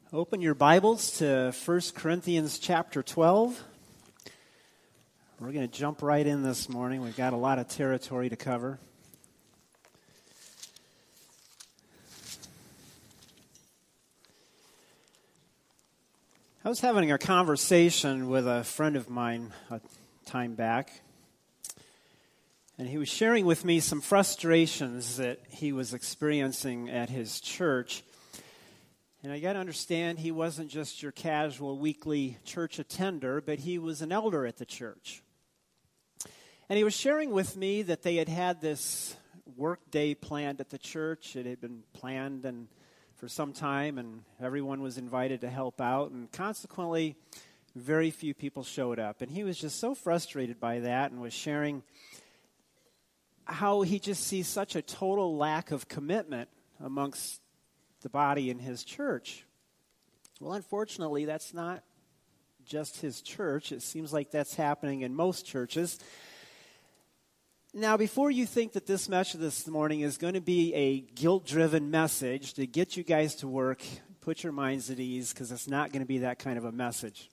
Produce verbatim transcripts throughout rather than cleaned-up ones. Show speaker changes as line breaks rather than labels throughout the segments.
Open your Bibles to First Corinthians chapter twelve. We're going to jump right in this morning. We've got a lot of territory to cover. I was having a conversation with a friend of mine a time back, and he was sharing with me some frustrations that he was experiencing at his church. And I got to understand, he wasn't just your casual weekly church attender, but he was an elder at the church. And he was sharing with me that they had had this work day planned at the church. It had been planned and for some time, and everyone was invited to help out. And consequently, very few people showed up. And he was just so frustrated by that and was sharing how he just sees such a total lack of commitment amongst the body in his church. Well, unfortunately, that's not just his church. It seems like that's happening in most churches. Now, before you think that this message this morning is going to be a guilt-driven message to get you guys to work, put your minds at ease, because it's not going to be that kind of a message.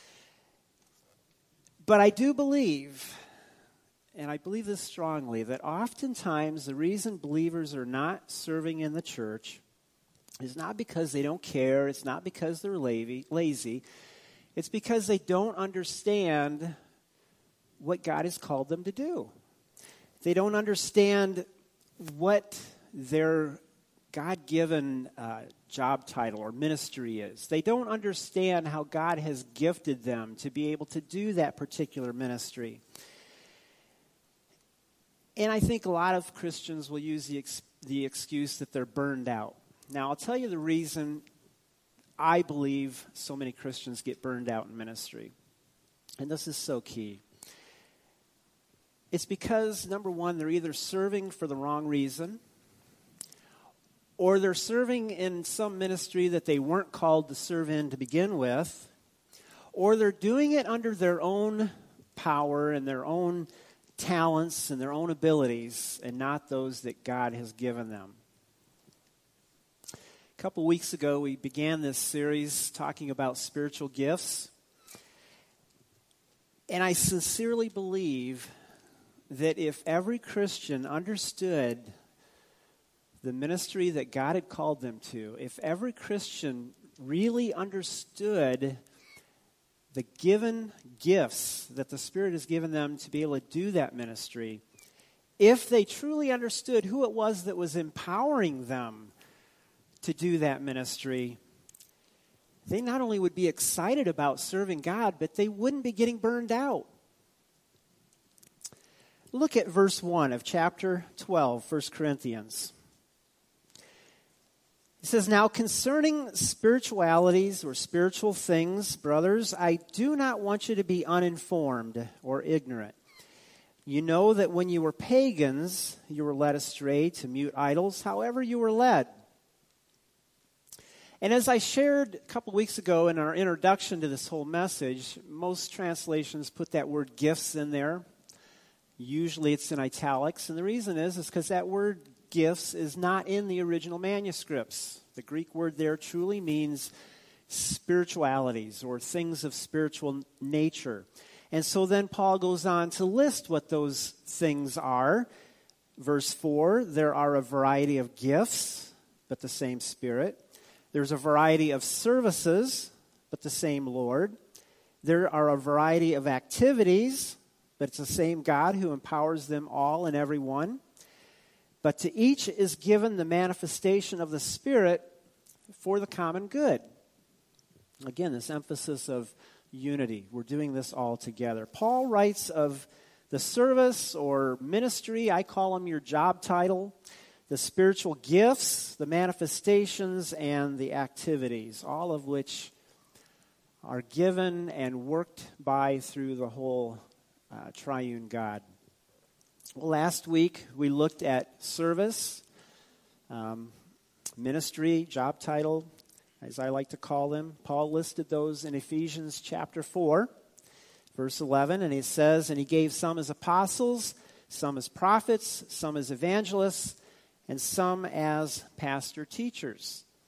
But I do believe, and I believe this strongly, that oftentimes the reason believers are not serving in the church is not because they don't care. It's not because they're lazy. It's because they don't understand what God has called them to do. They don't understand what their God-given uh, job title or ministry is. They don't understand how God has gifted them to be able to do that particular ministry. And I think a lot of Christians will use the ex- the excuse that they're burned out. Now, I'll tell you the reason I believe so many Christians get burned out in ministry. And this is so key. It's because, number one, they're either serving for the wrong reason, or they're serving in some ministry that they weren't called to serve in to begin with, or they're doing it under their own power and their own talents and their own abilities, and not those that God has given them. A couple weeks ago, we began this series talking about spiritual gifts. And I sincerely believe that if every Christian understood the ministry that God had called them to, if every Christian really understood the given gifts that the Spirit has given them to be able to do that ministry, if they truly understood who it was that was empowering them to do that ministry, they not only would be excited about serving God, but they wouldn't be getting burned out. Look at verse one of chapter twelve, First Corinthians. It says, "Now concerning spiritualities or spiritual things, brothers, I do not want you to be uninformed or ignorant. You know that when you were pagans, you were led astray to mute idols, however you were led. And as I shared a couple weeks ago in our introduction to this whole message, most translations put that word gifts in there. Usually it's in italics. And the reason is is because that word gifts is not in the original manuscripts. The Greek word there truly means spiritualities or things of spiritual nature. And so then Paul goes on to list what those things are. Verse four, there are a variety of gifts, but the same Spirit. There's a variety of services, but the same Lord. There are a variety of activities, but it's the same God who empowers them all and every one. But to each is given the manifestation of the Spirit for the common good." Again, this emphasis of unity. We're doing this all together. Paul writes of the service or ministry, I call them your job title, the spiritual gifts, the manifestations, and the activities, all of which are given and worked by through the whole uh, triune God. Well, last week we looked at service, um, ministry, job title, as I like to call them. Paul listed those in Ephesians chapter four, verse eleven, and he says, "And he gave some as apostles, some as prophets, some as evangelists, and some as pastor teachers."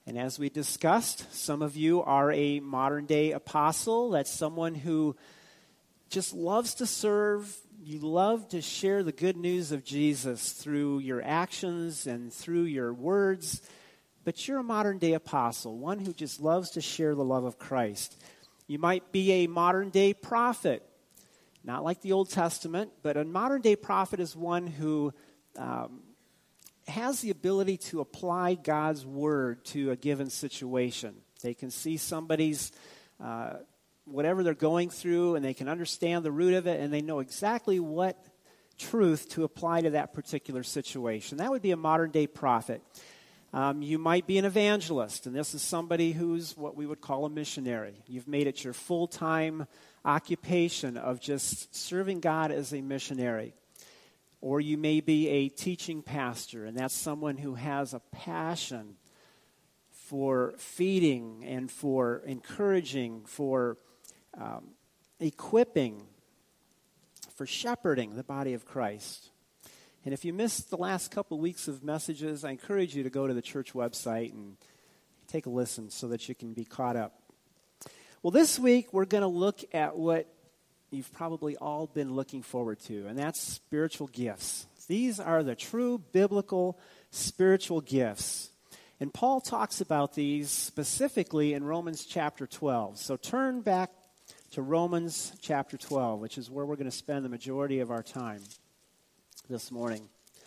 And as we discussed, some of you are a modern-day apostle. That's someone who just loves to serve. You love to share the good news of Jesus through your actions and through your words. But you're a modern-day apostle, one who just loves to share the love of Christ. You might be a modern-day prophet, not like the Old Testament, but a modern-day prophet is one who um, has the ability to apply God's word to a given situation. They can see somebody's, uh, whatever they're going through, and they can understand the root of it, and they know exactly what truth to apply to that particular situation. That would be a modern-day prophet. Um, you might be an evangelist, and this is somebody who's what we would call a missionary. You've made it your full-time occupation of just serving God as a missionary. Or you may be a teaching pastor, and that's someone who has a passion for feeding and for encouraging, for um, equipping, for shepherding the body of Christ. And if you missed the last couple weeks of messages, I encourage you to go to the church website and take a listen so that you can be caught up. Well, this week we're going to look at what you've probably all been looking forward to, and that's spiritual gifts. These are the true biblical spiritual gifts. And Paul talks about these specifically in Romans chapter twelve. So turn back to Romans chapter twelve, which is where we're going to spend the majority of our time this morning.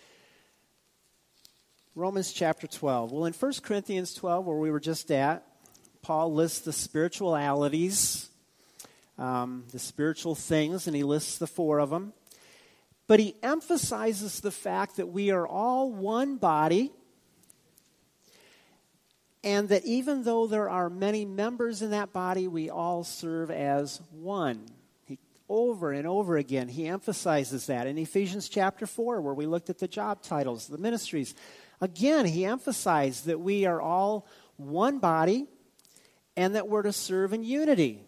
Romans chapter twelve. Well, in First Corinthians twelve, where we were just at, Paul lists the spiritualities, um, the spiritual things, and he lists the four of them. But he emphasizes the fact that we are all one body, and that even though there are many members in that body, we all serve as one. He, over and over again, he emphasizes that. In Ephesians chapter four, where we looked at the job titles, the ministries, again, he emphasized that we are all one body and that we're to serve in unity.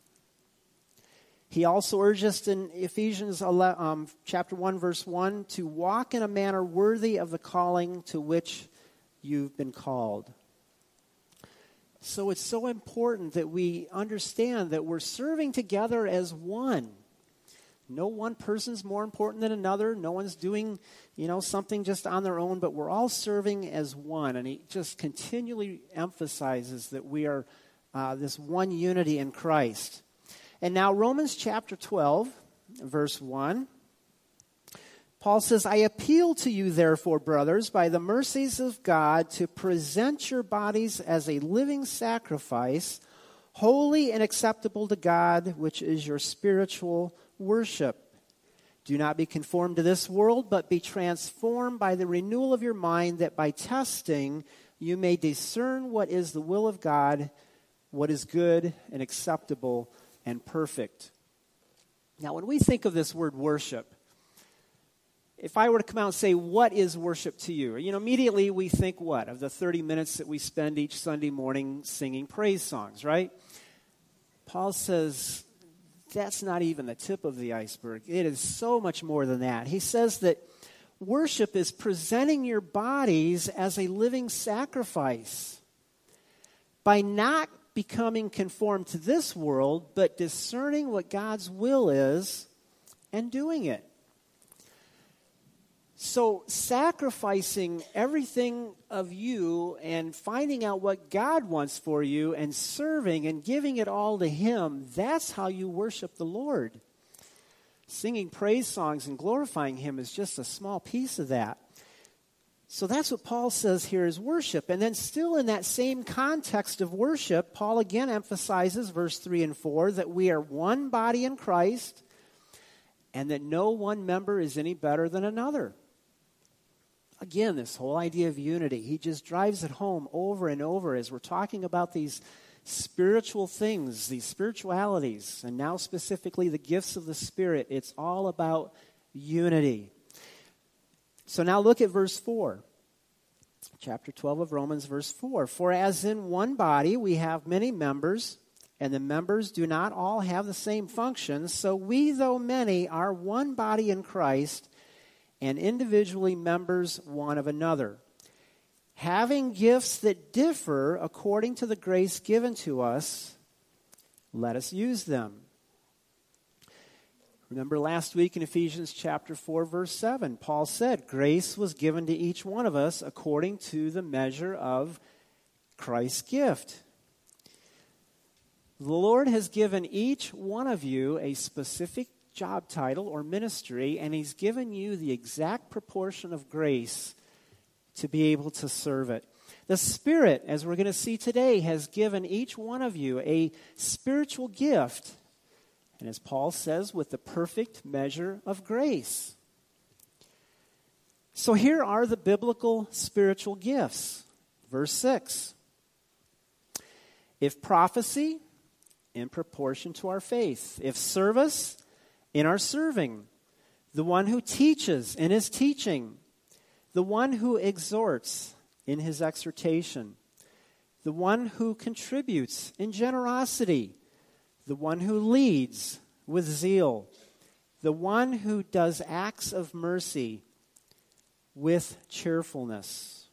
He also urged us in Ephesians um, chapter one, verse one, to walk in a manner worthy of the calling to which you've been called. So it's so important that we understand that we're serving together as one. No one person's more important than another. No one's doing, you know, something just on their own, but we're all serving as one. And he just continually emphasizes that we are uh, this one unity in Christ. And now Romans chapter twelve, verse one, Paul says, I appeal to you, therefore, brothers, by the mercies of God, to present your bodies as a living sacrifice, holy and acceptable to God, which is your spiritual worship. Do not be conformed to this world, but be transformed by the renewal of your mind, that by testing you may discern what is the will of God, what is good and acceptable and perfect. Now, when we think of this word worship, if I were to come out and say, what is worship to you? You know, immediately we think what? Of the thirty minutes that we spend each Sunday morning singing praise songs, right? Paul says that's not even the tip of the iceberg. It is so much more than that. He says that worship is presenting your bodies as a living sacrifice by not becoming conformed to this world, but discerning what God's will is and doing it. So sacrificing everything of you and finding out what God wants for you and serving and giving it all to Him, that's how you worship the Lord. Singing praise songs and glorifying Him is just a small piece of that. So that's what Paul says here is worship. And then still in that same context of worship, Paul again emphasizes, verse three and four, that we are one body in Christ and that no one member is any better than another. Again, this whole idea of unity, he just drives it home over and over as we're talking about these spiritual things, these spiritualities, and now specifically the gifts of the Spirit. It's all about unity. So now look at verse four. Chapter twelve of Romans, verse four. For as in one body we have many members, and the members do not all have the same functions, so we, though many, are one body in Christ, and individually members one of another. having gifts that differ according to the grace given to us, let us use them. Remember last week in Ephesians chapter four, verse seven, Paul said, grace was given to each one of us according to the measure of Christ's gift. The Lord has given each one of you a specific job title or ministry, and he's given you the exact proportion of grace to be able to serve it. The Spirit, as we're going to see today, has given each one of you a spiritual gift, and as Paul says, with the perfect measure of grace. So here are the biblical spiritual gifts. Verse six. If prophecy, in proportion to our faith. If service, in our serving. The one who teaches, in his teaching. The one who exhorts, in his exhortation. The one who contributes, in generosity. The one who leads, with zeal. The one who does acts of mercy, with cheerfulness.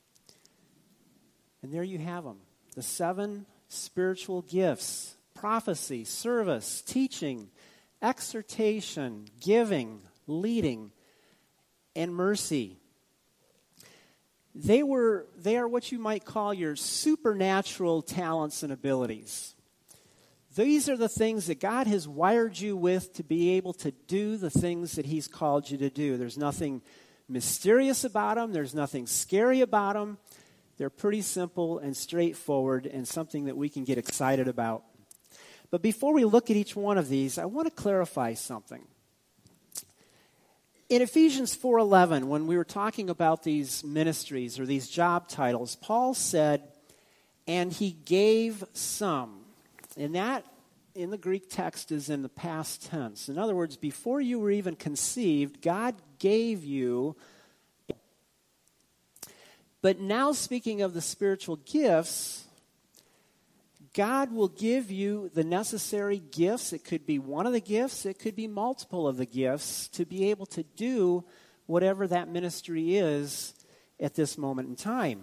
And there you have them. The seven spiritual gifts. Prophecy, service, teaching, exhortation, giving, leading, and mercy. They were they are what you might call your supernatural talents and abilities. These are the things that God has wired you with to be able to do the things that he's called you to do. There's nothing mysterious about them. There's nothing scary about them. They're pretty simple and straightforward and something that we can get excited about. But before we look at each one of these, I want to clarify something. In Ephesians four eleven, when we were talking about these ministries or these job titles, Paul said, and he gave some. And that, in the Greek text, is in the past tense. In other words, before you were even conceived, God gave you. But now, speaking of the spiritual gifts, God will give you the necessary gifts. It could be one of the gifts. It could be multiple of the gifts to be able to do whatever that ministry is at this moment in time.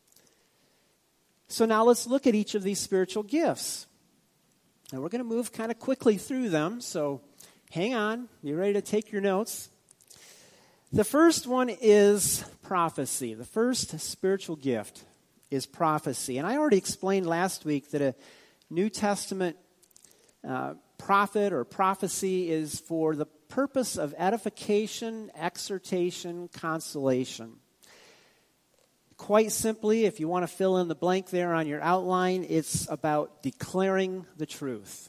So now let's look at each of these spiritual gifts. Now we're going to move kind of quickly through them, so hang on. Be ready to take your notes. The first one is prophecy. The first spiritual gift is prophecy. And I already explained last week that a New Testament uh, prophet or prophecy is for the purpose of edification, exhortation, consolation. Quite simply, if you want to fill in the blank there on your outline, it's about declaring the truth.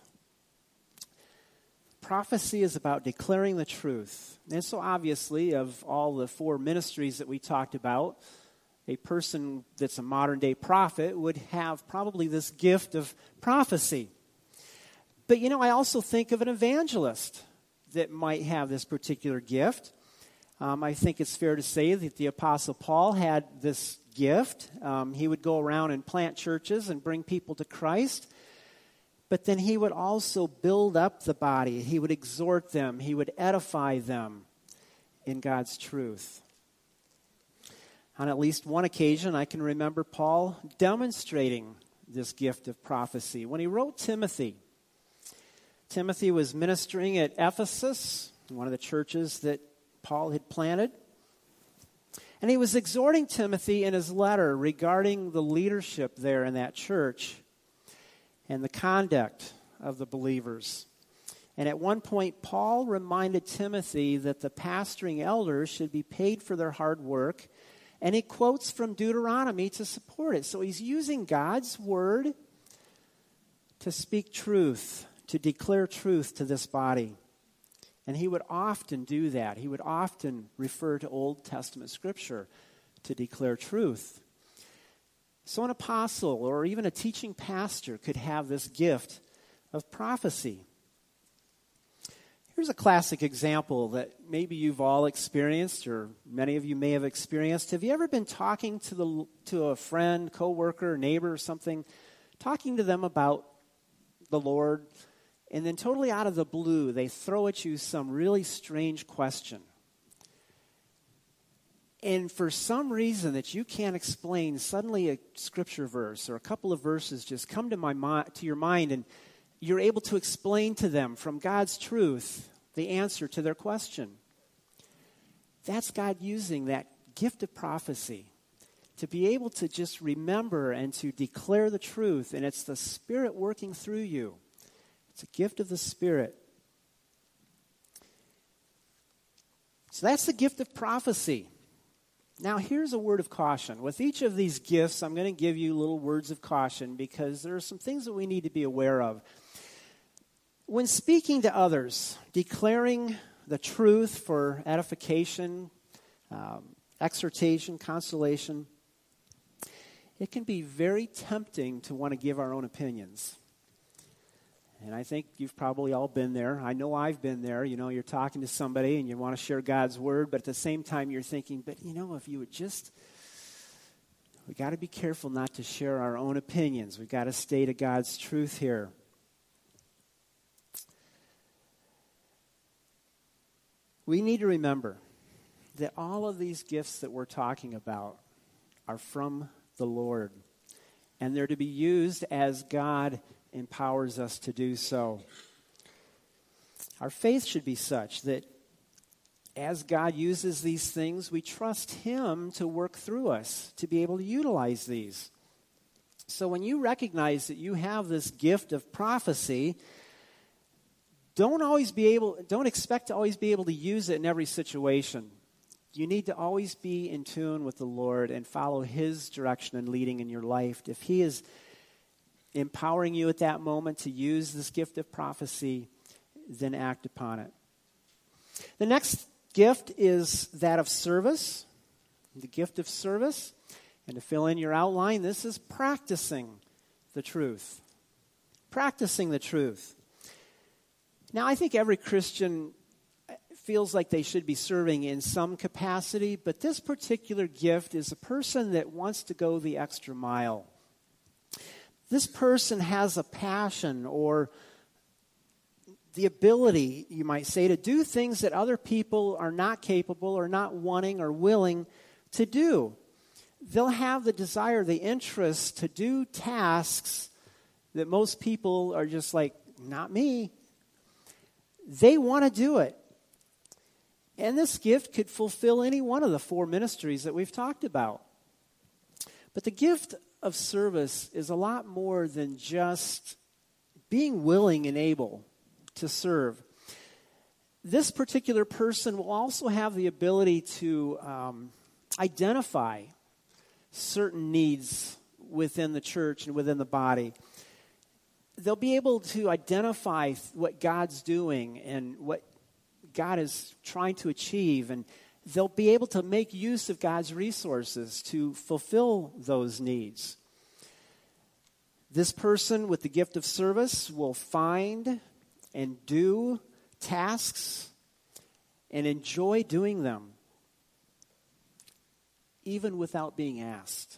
Prophecy is about declaring the truth. And so obviously, of all the four ministries that we talked about, a person that's a modern-day prophet would have probably this gift of prophecy. But, you know, I also think of an evangelist that might have this particular gift. Um, I think it's fair to say that the Apostle Paul had this gift. Um, he would go around and plant churches and bring people to Christ. But then he would also build up the body. He would exhort them. He would edify them in God's truth. On at least one occasion, I can remember Paul demonstrating this gift of prophecy. When he wrote Timothy, Timothy was ministering at Ephesus, one of the churches that Paul had planted. And he was exhorting Timothy in his letter regarding the leadership there in that church and the conduct of the believers. And at one point, Paul reminded Timothy that the pastoring elders should be paid for their hard work. And he quotes from Deuteronomy to support it. So he's using God's word to speak truth, to declare truth to this body. And he would often do that. He would often refer to Old Testament scripture to declare truth. So an apostle or even a teaching pastor could have this gift of prophecy. Here's a classic example that maybe you've all experienced, or many of you may have experienced. Have you ever been talking to the to a friend, coworker, neighbor, or something, talking to them about the Lord, and then totally out of the blue, they throw at you some really strange question? and for some reason that you can't explain, suddenly a scripture verse or a couple of verses just come to my mi- to your mind, and you're able to explain to them from God's truth the answer to their question. That's God using that gift of prophecy to be able to just remember and to declare the truth, and it's the Spirit working through you. It's a gift of the Spirit. So that's the gift of prophecy. Now here's a word of caution. With each of these gifts, I'm going to give you little words of caution because there are some things that we need to be aware of. When speaking to others, declaring the truth for edification, um, exhortation, consolation, it can be very tempting to want to give our own opinions. And I think you've probably all been there. I know I've been there. You know, you're talking to somebody and you want to share God's word, but at the same time you're thinking, but you know, if you would just, we got to be careful not to share our own opinions. We've got to stay to God's truth here. We need to remember that all of these gifts that we're talking about are from the Lord, and they're to be used as God empowers us to do so. Our faith should be such that as God uses these things, we trust Him to work through us, to be able to utilize these. So when you recognize that you have this gift of prophecy, Don't always be able, don't expect to always be able to use it in every situation. You need to always be in tune with the Lord and follow His direction and leading in your life. If He is empowering you at that moment to use this gift of prophecy, then act upon it. The next gift is that of service, the gift of service. And to fill in your outline, this is practicing the truth. Practicing the truth. Now, I think every Christian feels like they should be serving in some capacity, but this particular gift is a person that wants to go the extra mile. This person has a passion or the ability, you might say, to do things that other people are not capable or not wanting or willing to do. They'll have the desire, the interest to do tasks that most people are just like, not me. They want to do it. And this gift could fulfill any one of the four ministries that we've talked about. But the gift of service is a lot more than just being willing and able to serve. This particular person will also have the ability to um, identify certain needs within the church and within the body. They'll be able to identify what God's doing and what God is trying to achieve, and they'll be able to make use of God's resources to fulfill those needs. This person with the gift of service will find and do tasks and enjoy doing them, even without being asked.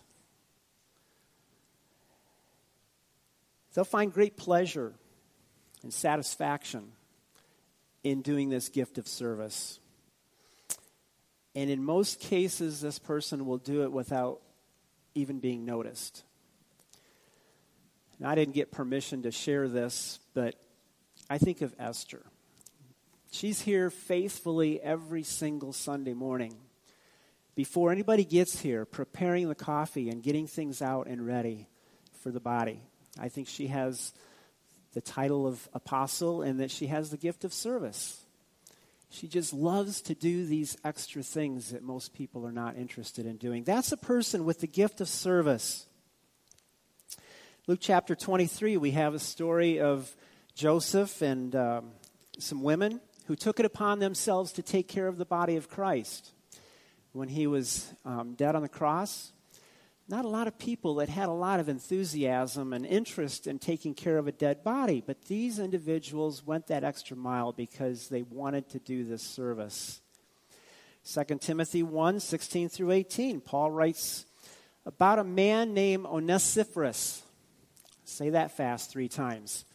They'll find great pleasure and satisfaction in doing this gift of service. And in most cases, this person will do it without even being noticed. And I didn't get permission to share this, but I think of Esther. She's here faithfully every single Sunday morning. Before anybody gets here, preparing the coffee and getting things out and ready for the body. I think she has the title of apostle and that she has the gift of service. She just loves to do these extra things that most people are not interested in doing. That's a person with the gift of service. Luke chapter twenty-three, we have a story of Joseph and um, some women who took it upon themselves to take care of the body of Christ. When he was um, dead on the cross, not a lot of people that had a lot of enthusiasm and interest in taking care of a dead body, but these individuals went that extra mile because they wanted to do this service. Second Timothy one, sixteen through eighteen, Paul writes about a man named Onesiphorus. Say that fast three times.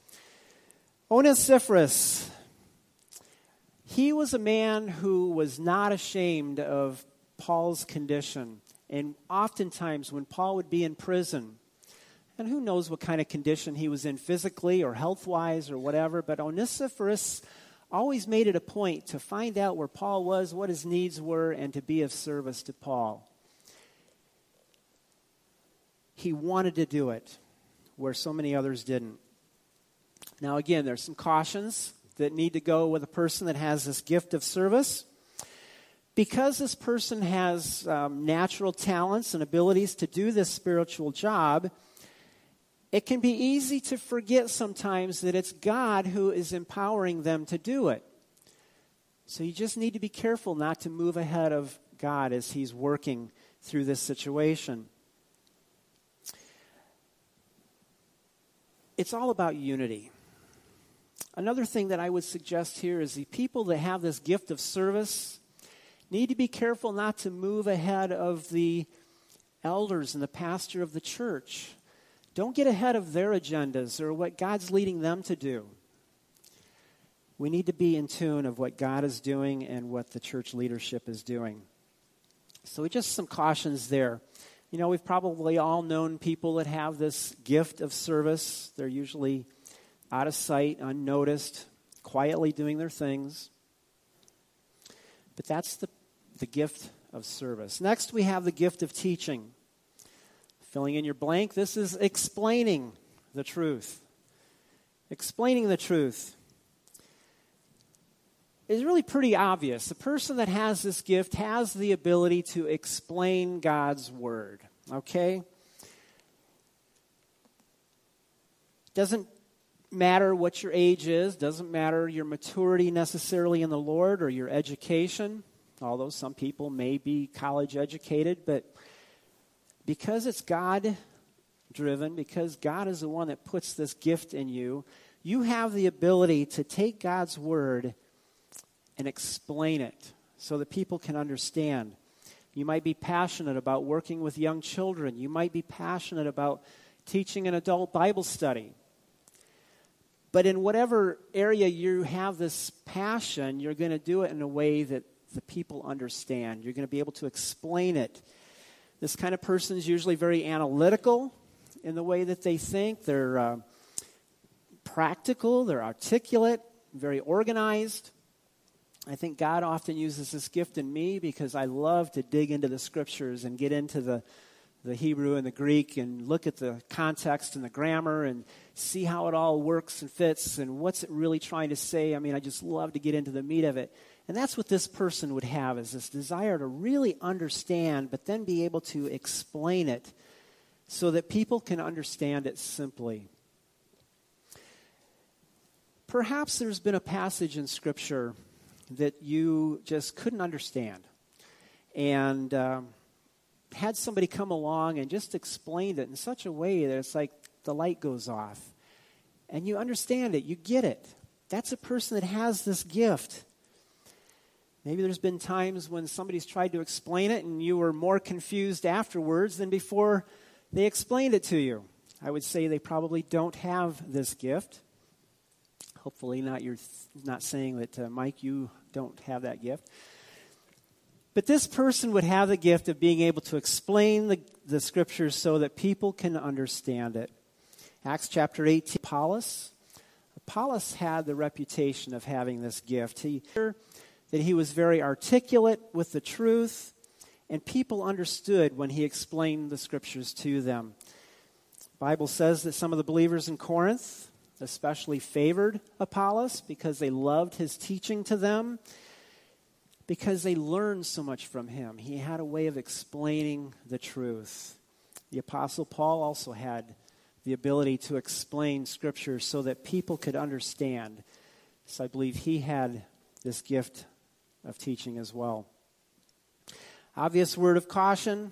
Onesiphorus. He was a man who was not ashamed of Paul's condition. And oftentimes when Paul would be in prison, and who knows what kind of condition he was in physically or health-wise or whatever, but Onesiphorus always made it a point to find out where Paul was, what his needs were, and to be of service to Paul. He wanted to do it where so many others didn't. Now again, there's some cautions that need to go with a person that has this gift of service. Because this person has um, natural talents and abilities to do this spiritual job, it can be easy to forget sometimes that it's God who is empowering them to do it. So you just need to be careful not to move ahead of God as He's working through this situation. It's all about unity. Another thing that I would suggest here is the people that have this gift of service need to be careful not to move ahead of the elders and the pastor of the church. Don't get ahead of their agendas or what God's leading them to do. We need to be in tune of what God is doing and what the church leadership is doing. So just some cautions there. You know, we've probably all known people that have this gift of service. They're usually out of sight, unnoticed, quietly doing their things. But that's the, the gift of service. Next, we have the gift of teaching. Filling in your blank, this is explaining the truth. Explaining the truth is really pretty obvious. The person that has this gift has the ability to explain God's word. Okay? Doesn't matter what your age is, doesn't matter your maturity necessarily in the Lord or your education, although some people may be college educated, but because it's God-driven, because God is the one that puts this gift in you, you have the ability to take God's word and explain it so that people can understand. You might be passionate about working with young children. You might be passionate about teaching an adult Bible study. But in whatever area you have this passion, you're going to do it in a way that the people understand. You're going to be able to explain it. This kind of person is usually very analytical in the way that they think. They're uh, practical, they're articulate, very organized. I think God often uses this gift in me because I love to dig into the scriptures and get into the, the Hebrew and the Greek and look at the context and the grammar and see how it all works and fits and what's it really trying to say. I mean, I just love to get into the meat of it. And that's what this person would have, is this desire to really understand, but then be able to explain it so that people can understand it simply. Perhaps there's been a passage in Scripture that you just couldn't understand and um, had somebody come along and just explained it in such a way that it's like the light goes off. And you understand it, you get it. That's a person that has this gift. Maybe there's been times when somebody's tried to explain it and you were more confused afterwards than before they explained it to you. I would say they probably don't have this gift. Hopefully not you're th- not saying that, uh, Mike, you don't have that gift. But this person would have the gift of being able to explain the, the scriptures so that people can understand it. Acts chapter eighteen, Apollos. Apollos had the reputation of having this gift. He that he was very articulate with the truth, and people understood when he explained the scriptures to them. The Bible says that some of the believers in Corinth especially favored Apollos because they loved his teaching to them, because they learned so much from him. He had a way of explaining the truth. The Apostle Paul also had the ability to explain scripture so that people could understand. So I believe he had this gift of teaching as well. Obvious word of caution.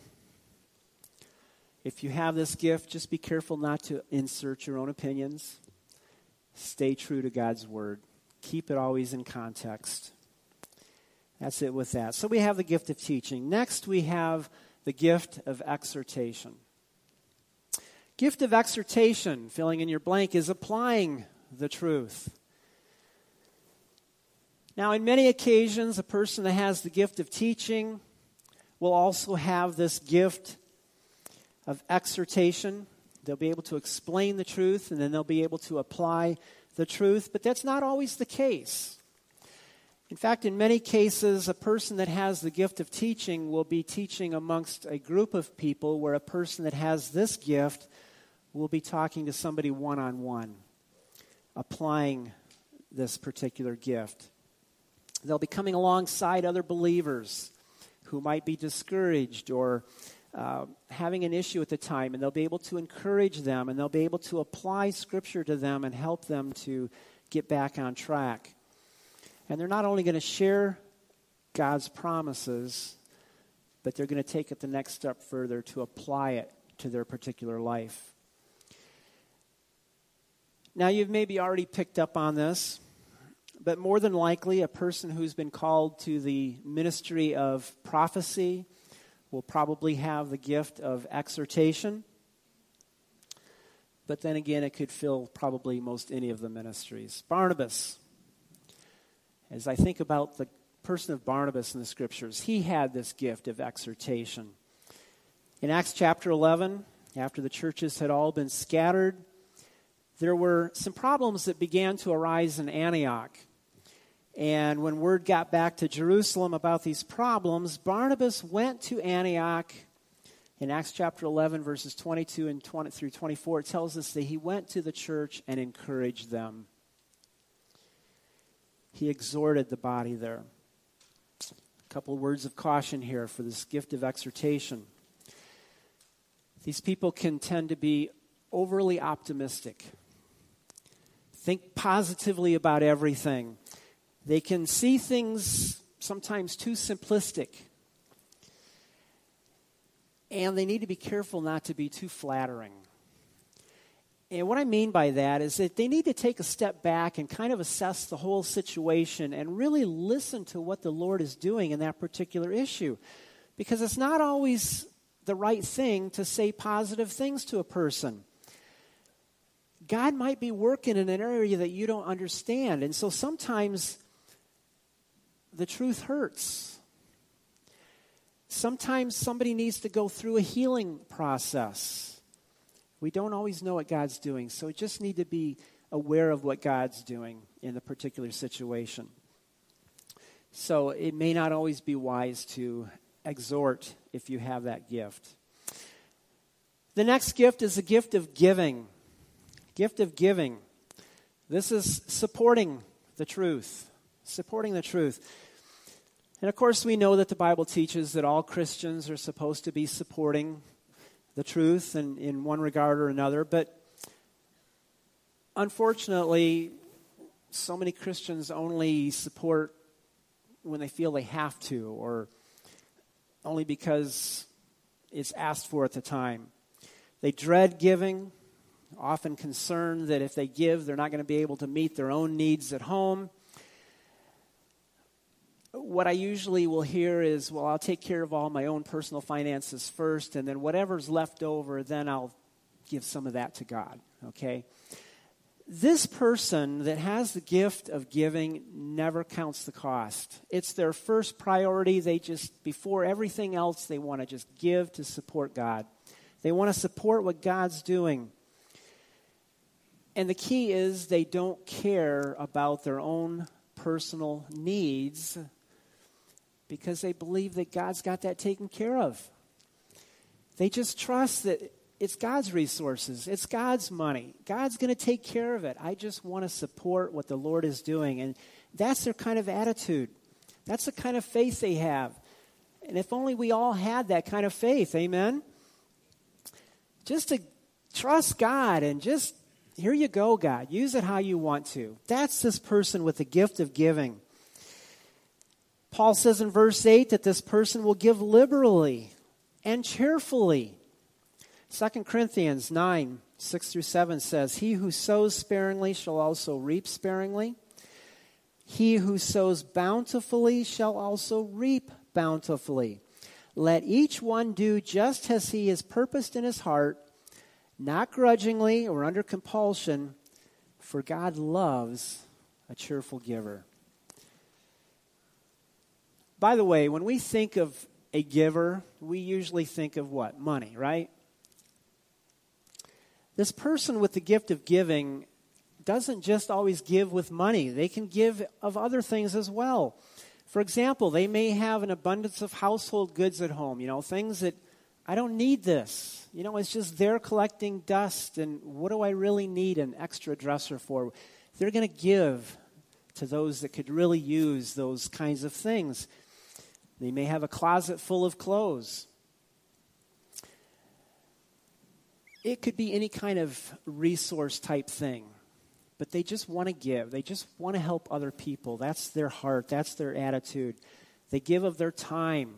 If you have this gift, just be careful not to insert your own opinions. Stay true to God's word. Keep it always in context. That's it with that. So we have the gift of teaching. Next, we have the gift of exhortation. Gift of exhortation, filling in your blank, is applying the truth. Now, in many occasions, a person that has the gift of teaching will also have this gift of exhortation. They'll be able to explain the truth, and then they'll be able to apply the truth. But that's not always the case. In fact, in many cases, a person that has the gift of teaching will be teaching amongst a group of people, where a person that has this gift will be talking to somebody one-on-one, applying this particular gift. They'll be coming alongside other believers who might be discouraged or uh, having an issue at the time, and they'll be able to encourage them, and they'll be able to apply Scripture to them and help them to get back on track. And they're not only going to share God's promises, but they're going to take it the next step further to apply it to their particular life. Now, you've maybe already picked up on this, but more than likely, a person who's been called to the ministry of prophecy will probably have the gift of exhortation. But then again, it could fill probably most any of the ministries. Barnabas, as I think about the person of Barnabas in the Scriptures, he had this gift of exhortation. In Acts chapter eleven, after the churches had all been scattered, there were some problems that began to arise in Antioch. And when word got back to Jerusalem about these problems, Barnabas went to Antioch. In Acts chapter eleven, verses twenty-two and twenty through twenty-four, it tells us that he went to the church and encouraged them. He exhorted the body there. A couple of words of caution here for this gift of exhortation. These people can tend to be overly optimistic. Think positively about everything. They can see things sometimes too simplistic. And they need to be careful not to be too flattering. And what I mean by that is that they need to take a step back and kind of assess the whole situation and really listen to what the Lord is doing in that particular issue. Because it's not always the right thing to say positive things to a person. God might be working in an area that you don't understand. And so sometimes the truth hurts. Sometimes somebody needs to go through a healing process. We don't always know what God's doing, so we just need to be aware of what God's doing in the particular situation. So it may not always be wise to exhort if you have that gift. The next gift is the gift of giving. Gift of giving. This is supporting the truth. Supporting the truth. And of course we know that the Bible teaches that all Christians are supposed to be supporting the truth in, in one regard or another, but unfortunately, so many Christians only support when they feel they have to, or only because it's asked for at the time. They dread giving, often concerned that if they give, they're not going to be able to meet their own needs at home. What I usually will hear is, well, I'll take care of all my own personal finances first, and then whatever's left over, then I'll give some of that to God, okay? This person that has the gift of giving never counts the cost. It's their first priority. They just, before everything else, they want to just give to support God. They want to support what God's doing. And the key is they don't care about their own personal needs, because they believe that God's got that taken care of. They just trust that it's God's resources. It's God's money. God's going to take care of it. I just want to support what the Lord is doing. And that's their kind of attitude. That's the kind of faith they have. And if only we all had that kind of faith, amen? Just to trust God and just, here you go, God. Use it how you want to. That's this person with the gift of giving. Paul says in verse eight that this person will give liberally and cheerfully. Second Corinthians nine, six through seven says, he who sows sparingly shall also reap sparingly. He who sows bountifully shall also reap bountifully. Let each one do just as he has purposed in his heart, not grudgingly or under compulsion, for God loves a cheerful giver. By the way, when we think of a giver, we usually think of what? Money, right? This person with the gift of giving doesn't just always give with money. They can give of other things as well. For example, they may have an abundance of household goods at home, you know, things that I don't need this. You know, it's just they're collecting dust, and what do I really need an extra dresser for? They're going to give to those that could really use those kinds of things. They may have a closet full of clothes. It could be any kind of resource type thing, but they just want to give. They just want to help other people. That's their heart. That's their attitude. They give of their time.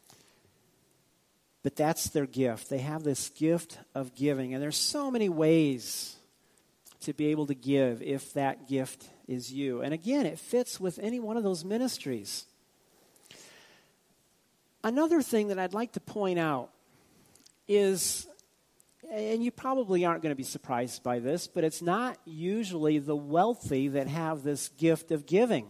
But that's their gift. They have this gift of giving. And there's so many ways to be able to give if that gift is you. And again, it fits with any one of those ministries. Another thing that I'd like to point out is, and you probably aren't going to be surprised by this, but it's not usually the wealthy that have this gift of giving.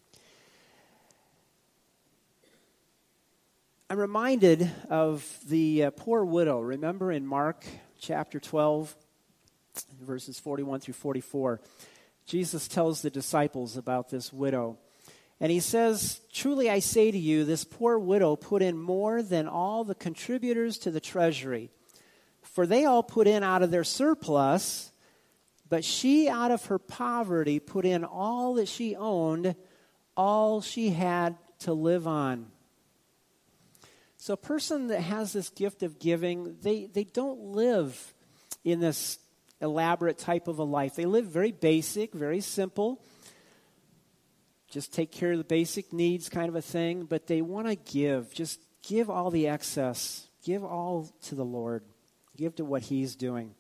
I'm reminded of the uh, poor widow. Remember in Mark chapter twelve, verses forty-one through forty-four, Jesus tells the disciples about this widow. And he says, "Truly I say to you, this poor widow put in more than all the contributors to the treasury. For they all put in out of their surplus, but she out of her poverty put in all that she owned, all she had to live on." So a person that has this gift of giving, they, they don't live in this elaborate type of a life. They live very basic, very simple. Just take care of the basic needs kind of a thing. But they want to give. Just give all the excess. Give all to the Lord. Give to what He's doing.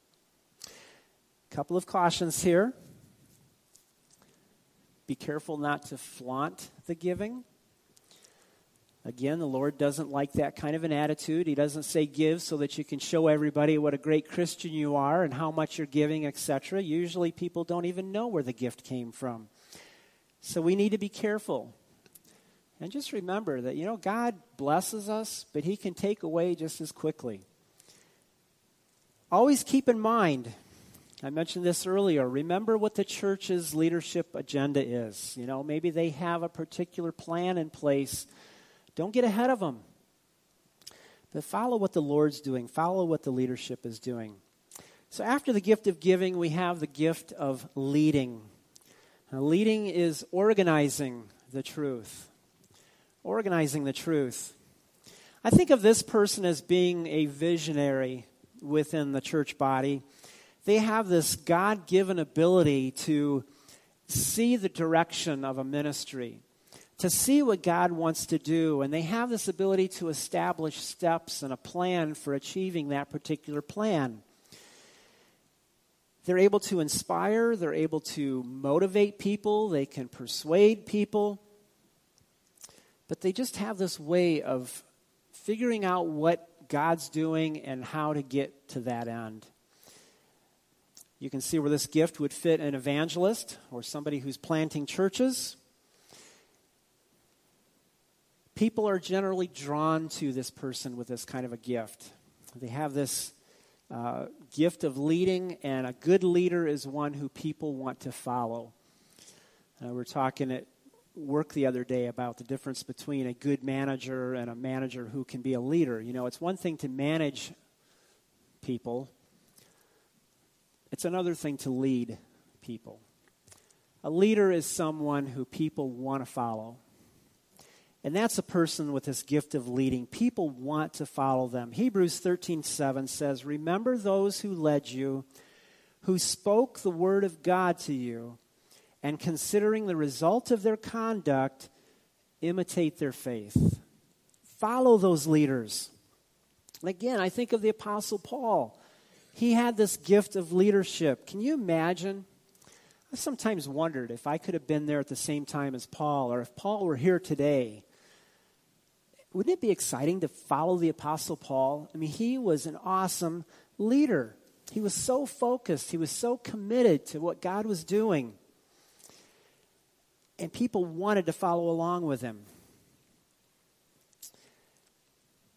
A couple of cautions here. Be careful not to flaunt the giving. Again, the Lord doesn't like that kind of an attitude. He doesn't say give so that you can show everybody what a great Christian you are and how much you're giving, et cetera. Usually people don't even know where the gift came from. So we need to be careful. And just remember that, you know, God blesses us, but He can take away just as quickly. Always keep in mind, I mentioned this earlier, remember what the church's leadership agenda is. You know, maybe they have a particular plan in place. Don't get ahead of them. But follow what the Lord's doing. Follow what the leadership is doing. So after the gift of giving, we have the gift of leading. Now, leading is organizing the truth. Organizing the truth. I think of this person as being a visionary within the church body. They have this God-given ability to see the direction of a ministry, to see what God wants to do, and they have this ability to establish steps and a plan for achieving that particular plan. They're able to inspire, they're able to motivate people, they can persuade people, but they just have this way of figuring out what God's doing and how to get to that end. You can see where this gift would fit an evangelist or somebody who's planting churches. People are generally drawn to this person with this kind of a gift. They have this uh, gift of leading, and a good leader is one who people want to follow. Uh, we were talking at work the other day about the difference between a good manager and a manager who can be a leader. You know, it's one thing to manage people. It's another thing to lead people. A leader is someone who people want to follow. And that's a person with this gift of leading. People want to follow them. Hebrews thirteen seven says, "Remember those who led you, who spoke the word of God to you, and considering the result of their conduct, imitate their faith." Follow those leaders. And again, I think of the Apostle Paul. He had this gift of leadership. Can you imagine? I've sometimes wondered if I could have been there at the same time as Paul, or if Paul were here today. Wouldn't it be exciting to follow the Apostle Paul? I mean, he was an awesome leader. He was so focused. He was so committed to what God was doing. And people wanted to follow along with him.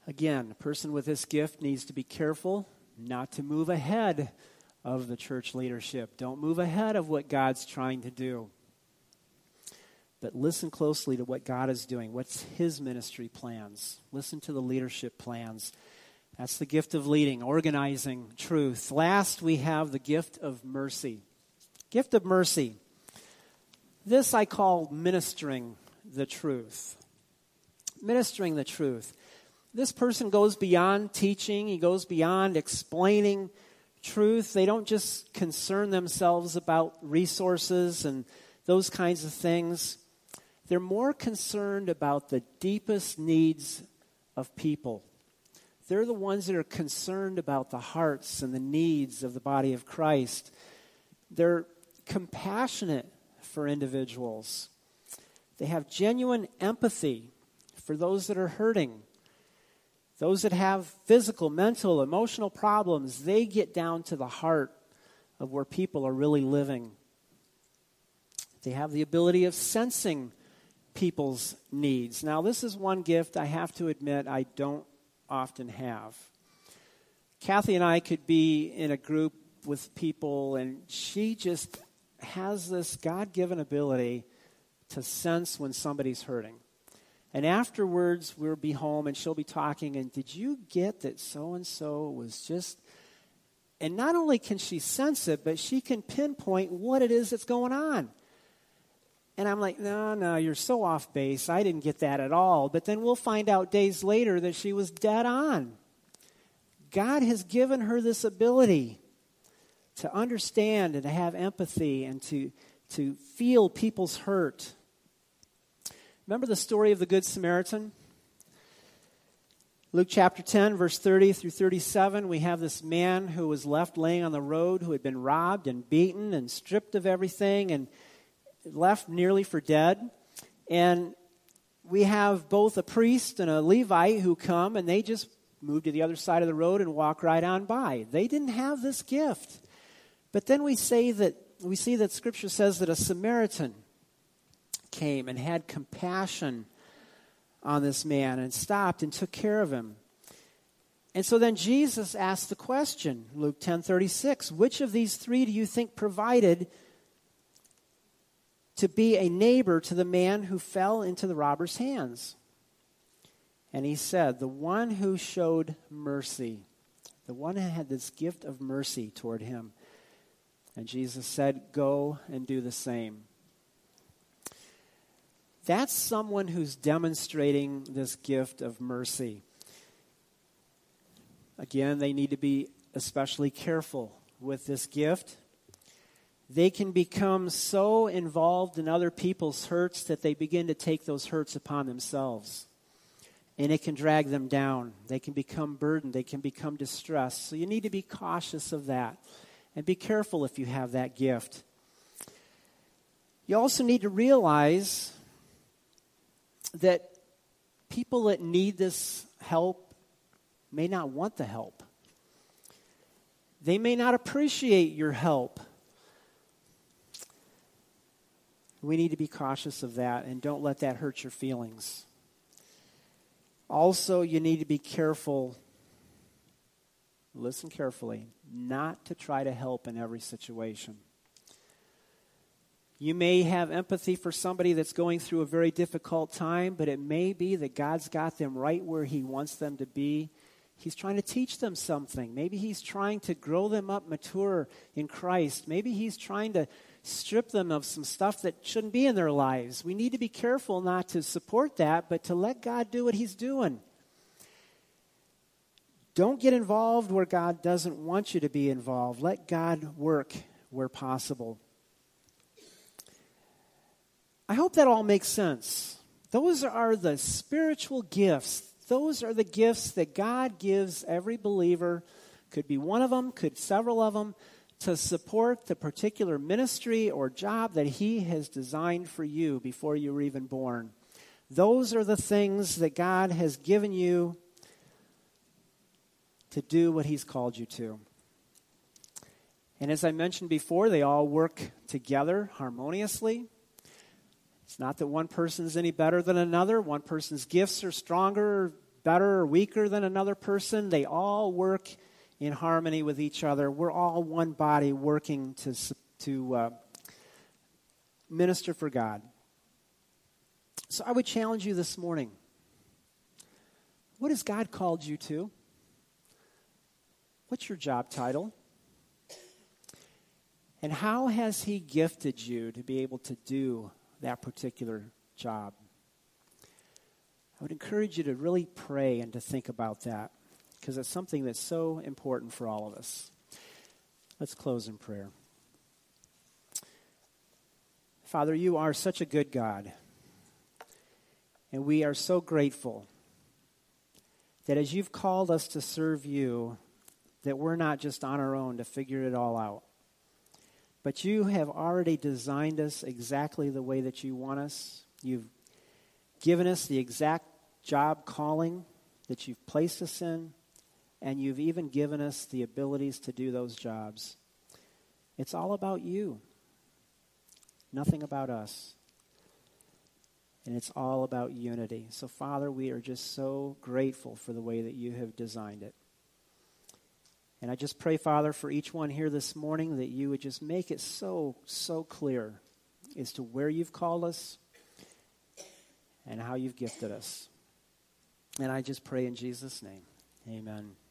Again, a person with this gift needs to be careful not to move ahead of the church leadership. Don't move ahead of what God's trying to do. But listen closely to what God is doing. What's His ministry plans? Listen to the leadership plans. That's the gift of leading, organizing truth. Last, we have the gift of mercy. Gift of mercy. This I call ministering the truth. Ministering the truth. This person goes beyond teaching. He goes beyond explaining truth. They don't just concern themselves about resources and those kinds of things. They're more concerned about the deepest needs of people. They're the ones that are concerned about the hearts and the needs of the body of Christ. They're compassionate for individuals. They have genuine empathy for those that are hurting. Those that have physical, mental, emotional problems, they get down to the heart of where people are really living. They have the ability of sensing people's needs. Now, this is one gift I have to admit I don't often have. Kathy and I could be in a group with people, and she just has this God-given ability to sense when somebody's hurting. And afterwards, we'll be home, and she'll be talking, and did you get that so-and-so was just... And not only can she sense it, but she can pinpoint what it is that's going on. And I'm like, no, no, you're so off base. I didn't get that at all. But then we'll find out days later that she was dead on. God has given her this ability to understand and to have empathy and to, to feel people's hurt. Remember the story of the Good Samaritan? Luke chapter ten, verse thirty through thirty-seven, we have this man who was left laying on the road, who had been robbed and beaten and stripped of everything and left nearly for dead. And we have both a priest and a Levite who come, and they just move to the other side of the road and walk right on by. They didn't have this gift. But then we say that we see that Scripture says that a Samaritan came and had compassion on this man and stopped and took care of him. And so then Jesus asked the question, Luke ten thirty-six, which of these three do you think provided to be a neighbor to the man who fell into the robber's hands? And he said, the one who showed mercy, the one who had this gift of mercy toward him. And Jesus said, go and do the same. That's someone who's demonstrating this gift of mercy. Again, they need to be especially careful with this gift. They can become so involved in other people's hurts that they begin to take those hurts upon themselves. And it can drag them down. They can become burdened. They can become distressed. So you need to be cautious of that. And be careful if you have that gift. You also need to realize that people that need this help may not want the help. They may not appreciate your help. We need to be cautious of that and don't let that hurt your feelings. Also, you need to be careful, listen carefully, not to try to help in every situation. You may have empathy for somebody that's going through a very difficult time, but it may be that God's got them right where He wants them to be. He's trying to teach them something. Maybe He's trying to grow them up mature in Christ. Maybe He's trying to strip them of some stuff that shouldn't be in their lives. We need to be careful not to support that, but to let God do what He's doing. Don't get involved where God doesn't want you to be involved. Let God work where possible. I hope that all makes sense. Those are the spiritual gifts. Those are the gifts that God gives every believer. Could be one of them, could several of them, to support the particular ministry or job that He has designed for you before you were even born. Those are the things that God has given you to do what He's called you to. And as I mentioned before, they all work together harmoniously. It's not that one person is any better than another. One person's gifts are stronger or better or weaker than another person. They all work in harmony with each other. We're all one body working to, to uh, minister for God. So I would challenge you this morning. What has God called you to? What's your job title? And how has He gifted you to be able to do that particular job? I would encourage you to really pray and to think about that, because it's something that's so important for all of us. Let's close in prayer. Father, you are such a good God, and we are so grateful that as you've called us to serve you, that we're not just on our own to figure it all out. But you have already designed us exactly the way that you want us. You've given us the exact job calling that you've placed us in, and you've even given us the abilities to do those jobs. It's all about you, nothing about us. And it's all about unity. So, Father, we are just so grateful for the way that you have designed it. And I just pray, Father, for each one here this morning that you would just make it so, so clear as to where you've called us and how you've gifted us. And I just pray in Jesus' name. Amen.